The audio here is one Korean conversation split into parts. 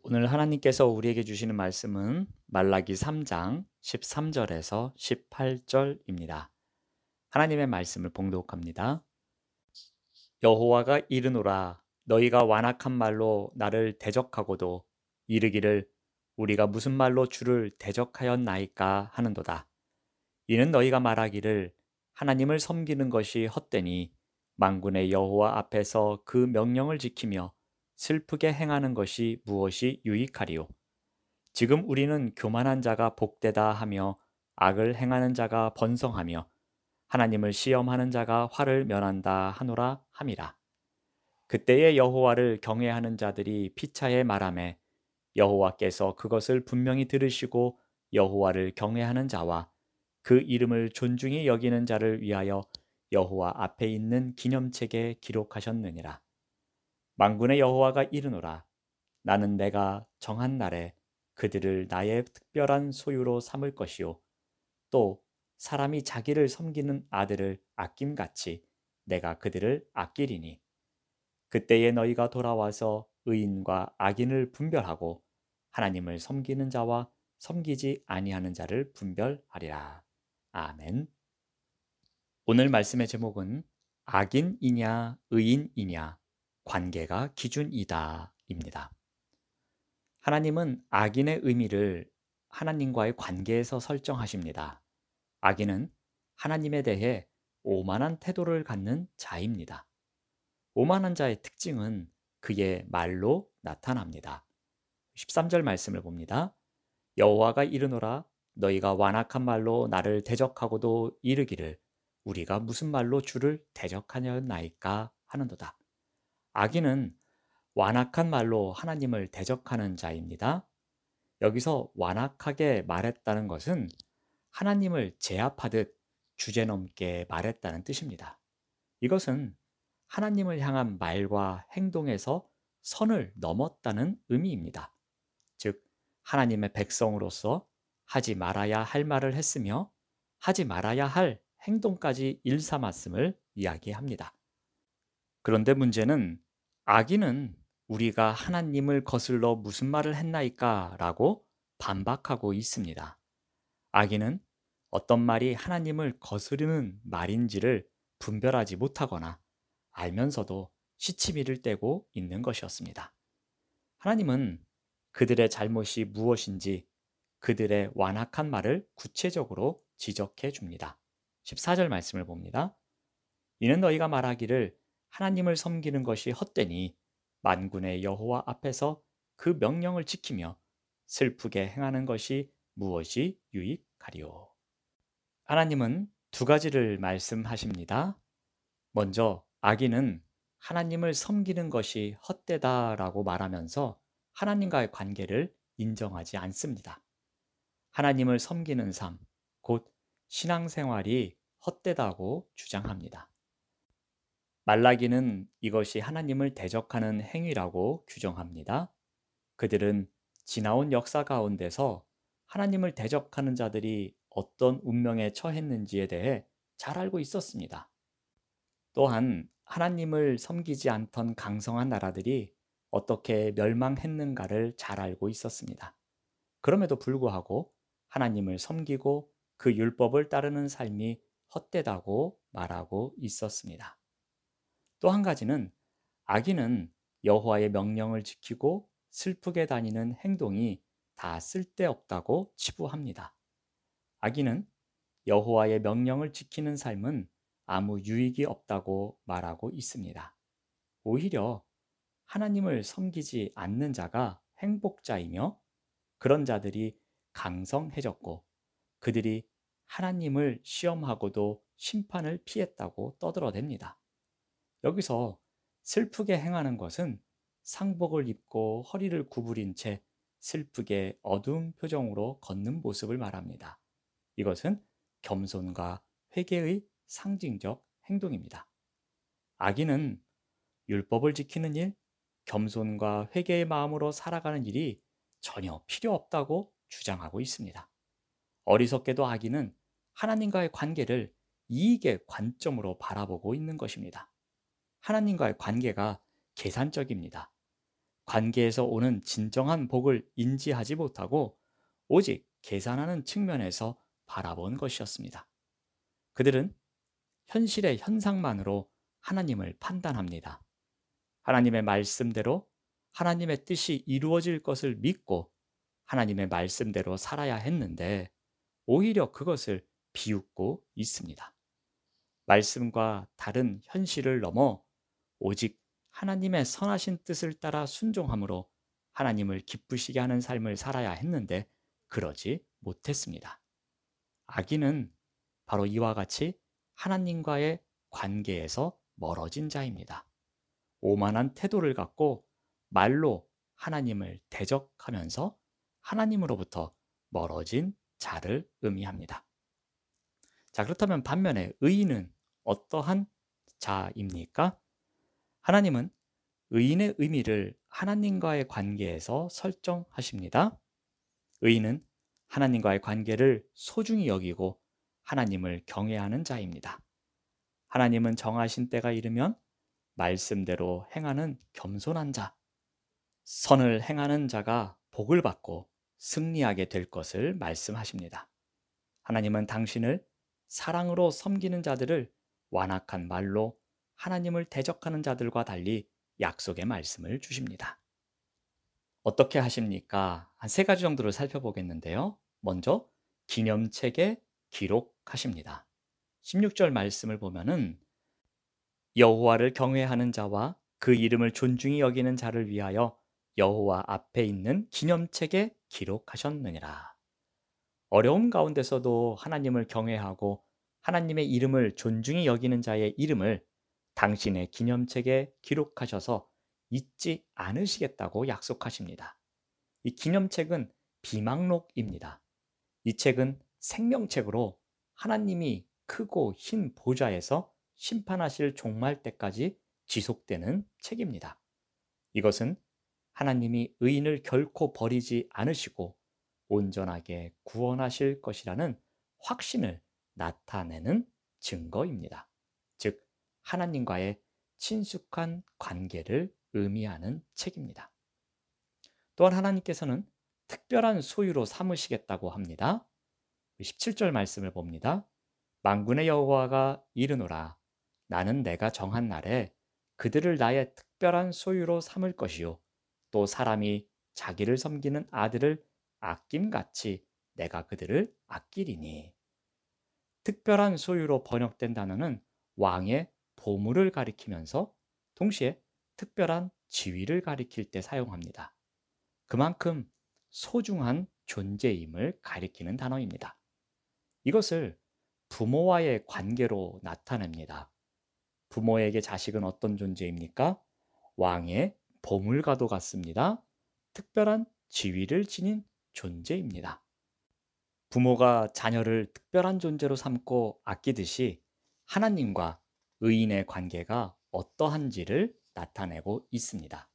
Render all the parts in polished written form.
오늘 하나님께서 우리에게 주시는 말씀은 말라기 3장 13절에서 18절입니다. 하나님의 말씀을 봉독합니다. 여호와가 이르노라 너희가 완악한 말로 나를 대적하고도 이르기를 우리가 무슨 말로 주를 대적하였나이까 하는도다. 이는 너희가 말하기를 하나님을 섬기는 것이 헛되니 만군의 여호와 앞에서 그 명령을 지키며 슬프게 행하는 것이 무엇이 유익하리요. 지금 우리는 교만한 자가 복되다 하며 악을 행하는 자가 번성하며 하나님을 시험하는 자가 화를 면한다 하노라 함이라. 그때에 여호와를 경외하는 자들이 피차에 말하매 여호와께서 그것을 분명히 들으시고 여호와를 경외하는 자와 그 이름을 존중히 여기는 자를 위하여 여호와 앞에 있는 기념책에 기록하셨느니라. 만군의 여호와가 이르노라 나는 내가 정한 날에 그들을 나의 특별한 소유로 삼을 것이요 또 사람이 자기를 섬기는 아들을 아낌같이 내가 그들을 아끼리니 그때에 너희가 돌아와서 의인과 악인을 분별하고 하나님을 섬기는 자와 섬기지 아니하는 자를 분별하리라. 아멘. 오늘 말씀의 제목은 악인이냐 의인이냐 관계가 기준이다입니다. 하나님은 악인의 의미를 하나님과의 관계에서 설정하십니다. 악인은 하나님에 대해 오만한 태도를 갖는 자입니다. 오만한 자의 특징은 그의 말로 나타납니다. 13절 말씀을 봅니다. 여호와가 이르노라 너희가 완악한 말로 나를 대적하고도 이르기를 우리가 무슨 말로 주를 대적하였나이까 하는도다. 악인은 완악한 말로 하나님을 대적하는 자입니다. 여기서 완악하게 말했다는 것은 하나님을 제압하듯 주제넘게 말했다는 뜻입니다. 이것은 하나님을 향한 말과 행동에서 선을 넘었다는 의미입니다. 즉, 하나님의 백성으로서 하지 말아야 할 말을 했으며 하지 말아야 할 행동까지 일삼았음을 이야기합니다. 그런데 문제는 악인은 우리가 하나님을 거슬러 무슨 말을 했나이까 라고 반박하고 있습니다. 악인은 어떤 말이 하나님을 거스르는 말인지를 분별하지 못하거나 알면서도 시치미를 떼고 있는 것이었습니다. 하나님은 그들의 잘못이 무엇인지 그들의 완악한 말을 구체적으로 지적해 줍니다. 14절 말씀을 봅니다. 이는 너희가 말하기를 하나님을 섬기는 것이 헛되니 만군의 여호와 앞에서 그 명령을 지키며 슬프게 행하는 것이 무엇이 유익하리요. 하나님은 두 가지를 말씀하십니다. 먼저 악인은 하나님을 섬기는 것이 헛되다라고 말하면서 하나님과의 관계를 인정하지 않습니다. 하나님을 섬기는 삶, 곧 신앙생활이 헛되다고 주장합니다. 말라기는 이것이 하나님을 대적하는 행위라고 규정합니다. 그들은 지나온 역사 가운데서 하나님을 대적하는 자들이 어떤 운명에 처했는지에 대해 잘 알고 있었습니다. 또한 하나님을 섬기지 않던 강성한 나라들이 어떻게 멸망했는가를 잘 알고 있었습니다. 그럼에도 불구하고 하나님을 섬기고 그 율법을 따르는 삶이 헛되다고 말하고 있었습니다. 또 한 가지는 악인은 여호와의 명령을 지키고 슬프게 다니는 행동이 다 쓸데없다고 치부합니다. 악인은 여호와의 명령을 지키는 삶은 아무 유익이 없다고 말하고 있습니다. 오히려 하나님을 섬기지 않는 자가 행복자이며 그런 자들이 강성해졌고 그들이 하나님을 시험하고도 심판을 피했다고 떠들어댑니다. 여기서 슬프게 행하는 것은 상복을 입고 허리를 구부린 채 슬프게 어두운 표정으로 걷는 모습을 말합니다. 이것은 겸손과 회개의 상징적 행동입니다. 악인은 율법을 지키는 일, 겸손과 회개의 마음으로 살아가는 일이 전혀 필요 없다고 주장하고 있습니다. 어리석게도 악인은 하나님과의 관계를 이익의 관점으로 바라보고 있는 것입니다. 하나님과의 관계가 계산적입니다. 관계에서 오는 진정한 복을 인지하지 못하고 오직 계산하는 측면에서 바라본 것이었습니다. 그들은 현실의 현상만으로 하나님을 판단합니다. 하나님의 말씀대로 하나님의 뜻이 이루어질 것을 믿고 하나님의 말씀대로 살아야 했는데 오히려 그것을 비웃고 있습니다. 말씀과 다른 현실을 넘어 오직 하나님의 선하신 뜻을 따라 순종함으로 하나님을 기쁘시게 하는 삶을 살아야 했는데 그러지 못했습니다. 악인은 바로 이와 같이 하나님과의 관계에서 멀어진 자입니다. 오만한 태도를 갖고 말로 하나님을 대적하면서 하나님으로부터 멀어진 자를 의미합니다. 자, 그렇다면 반면에 의인은 어떠한 자입니까? 하나님은 의인의 의미를 하나님과의 관계에서 설정하십니다. 의인은 하나님과의 관계를 소중히 여기고 하나님을 경외하는 자입니다. 하나님은 정하신 때가 이르면 말씀대로 행하는 겸손한 자, 선을 행하는 자가 복을 받고 승리하게 될 것을 말씀하십니다. 하나님은 당신을 사랑으로 섬기는 자들을 완악한 말로 하나님을 대적하는 자들과 달리 약속의 말씀을 주십니다. 어떻게 하십니까? 한 세 가지 정도를 살펴보겠는데요. 먼저 기념책에 기록하십니다. 16절 말씀을 보면은 여호와를 경외하는 자와 그 이름을 존중히 여기는 자를 위하여 여호와 앞에 있는 기념책에 기록하셨느니라. 어려움 가운데서도 하나님을 경외하고 하나님의 이름을 존중히 여기는 자의 이름을 당신의 기념책에 기록하셔서 잊지 않으시겠다고 약속하십니다. 이 기념책은 비망록입니다. 이 책은 생명책으로 하나님이 크고 흰 보좌에서 심판하실 종말 때까지 지속되는 책입니다. 이것은 하나님이 의인을 결코 버리지 않으시고 온전하게 구원하실 것이라는 확신을 나타내는 증거입니다. 즉, 하나님과의 친숙한 관계를 의미하는 책입니다. 또한 하나님께서는 특별한 소유로 삼으시겠다고 합니다. 17절 말씀을 봅니다. 만군의 여호와가 이르노라. 나는 내가 정한 날에 그들을 나의 특별한 소유로 삼을 것이요. 또 사람이 자기를 섬기는 아들을 아낌같이 내가 그들을 아끼리니. 특별한 소유로 번역된 단어는 왕의 보물을 가리키면서 동시에 특별한 지위를 가리킬 때 사용합니다. 그만큼 소중한 존재임을 가리키는 단어입니다. 이것을 부모와의 관계로 나타냅니다. 부모에게 자식은 어떤 존재입니까? 왕의 보물과도 같습니다. 특별한 지위를 지닌 존재입니다. 부모가 자녀를 특별한 존재로 삼고 아끼듯이 하나님과 의인의 관계가 어떠한지를 나타내고 있습니다.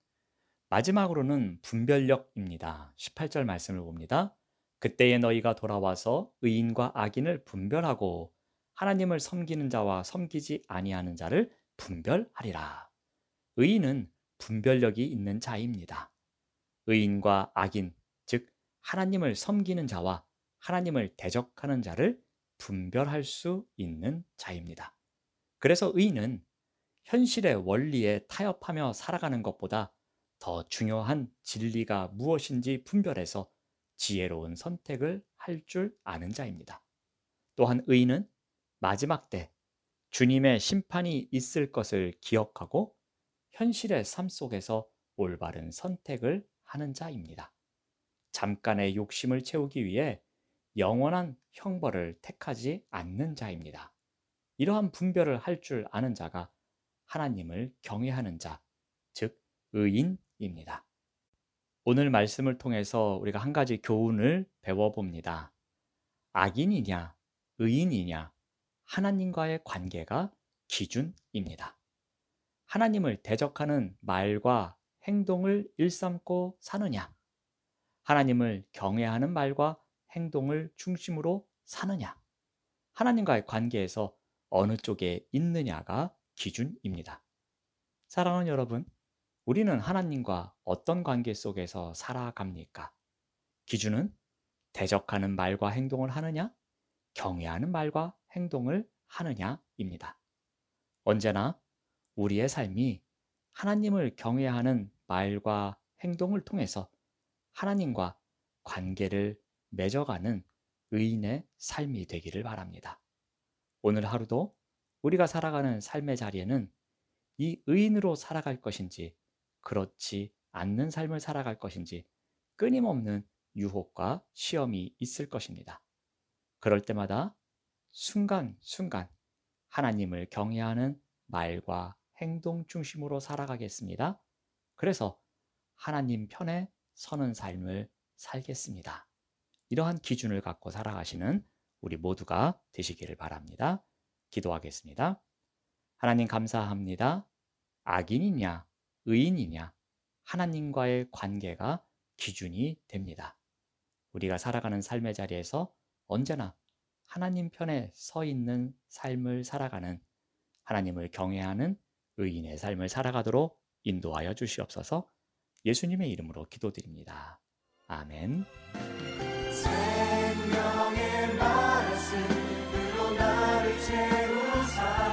마지막으로는 분별력입니다. 18절 말씀을 봅니다. 그때에 너희가 돌아와서 의인과 악인을 분별하고 하나님을 섬기는 자와 섬기지 아니하는 자를 분별하리라. 의인은 분별력이 있는 자입니다. 의인과 악인, 즉 하나님을 섬기는 자와 하나님을 대적하는 자를 분별할 수 있는 자입니다. 그래서 의인은 현실의 원리에 타협하며 살아가는 것보다 더 중요한 진리가 무엇인지 분별해서 지혜로운 선택을 할 줄 아는 자입니다. 또한 의인은 마지막 때 주님의 심판이 있을 것을 기억하고 현실의 삶 속에서 올바른 선택을 하는 자입니다. 잠깐의 욕심을 채우기 위해 영원한 형벌을 택하지 않는 자입니다. 이러한 분별을 할 줄 아는 자가 하나님을 경외하는 자, 즉 의인입니다. 오늘 말씀을 통해서 우리가 한 가지 교훈을 배워봅니다. 악인이냐, 의인이냐, 하나님과의 관계가 기준입니다. 하나님을 대적하는 말과 행동을 일삼고 사느냐, 하나님을 경외하는 말과 행동을 중심으로 사느냐, 하나님과의 관계에서 어느 쪽에 있느냐가 기준입니다. 사랑하는 여러분, 우리는 하나님과 어떤 관계 속에서 살아갑니까? 기준은 대적하는 말과 행동을 하느냐, 경외하는 말과 행동을 하느냐입니다. 언제나 우리의 삶이 하나님을 경외하는 말과 행동을 통해서 하나님과 관계를 맺어가는 의인의 삶이 되기를 바랍니다. 오늘 하루도 우리가 살아가는 삶의 자리에는 이 의인으로 살아갈 것인지, 그렇지 않는 삶을 살아갈 것인지 끊임없는 유혹과 시험이 있을 것입니다. 그럴 때마다 순간순간 하나님을 경외하는 말과 행동 중심으로 살아가겠습니다. 그래서 하나님 편에 서는 삶을 살겠습니다. 이러한 기준을 갖고 살아가시는 우리 모두가 되시기를 바랍니다. 기도하겠습니다. 하나님 감사합니다. 악인이냐, 의인이냐, 하나님과의 관계가 기준이 됩니다. 우리가 살아가는 삶의 자리에서 언제나 하나님 편에 서 있는 삶을 살아가는, 하나님을 경외하는 의인의 삶을 살아가도록 인도하여 주시옵소서. 예수님의 이름으로 기도드립니다. 아멘. 생명의 말씀으로 나를 채우사